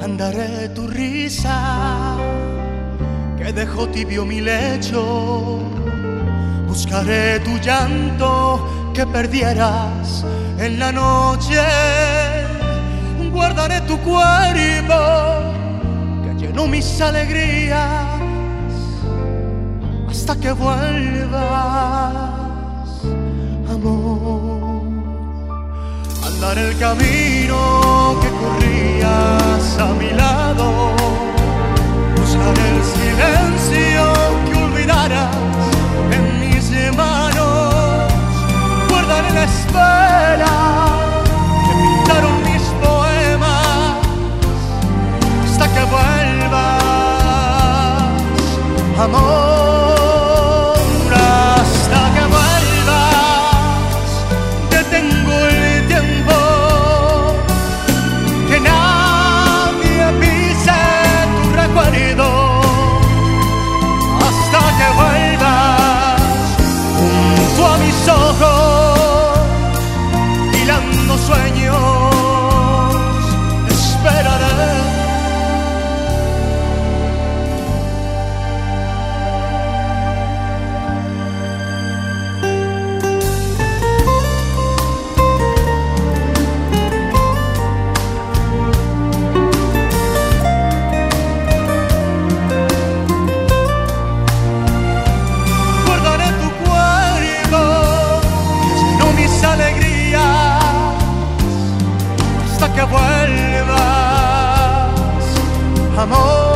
Andaré tu risa que dejó tibio mi lecho. Buscaré tu llanto que perdieras en la noche. Guardaré tu cuerpo que llenó mis alegrías hasta que vuelvas, amor. Andaré el camino que corrías a mi lado. Buscaré el silencio que olvidaras en mis manos. Guardaré la espera que pintaron mis poemas hasta que vuelvas, amor. Que vuelvas, amor.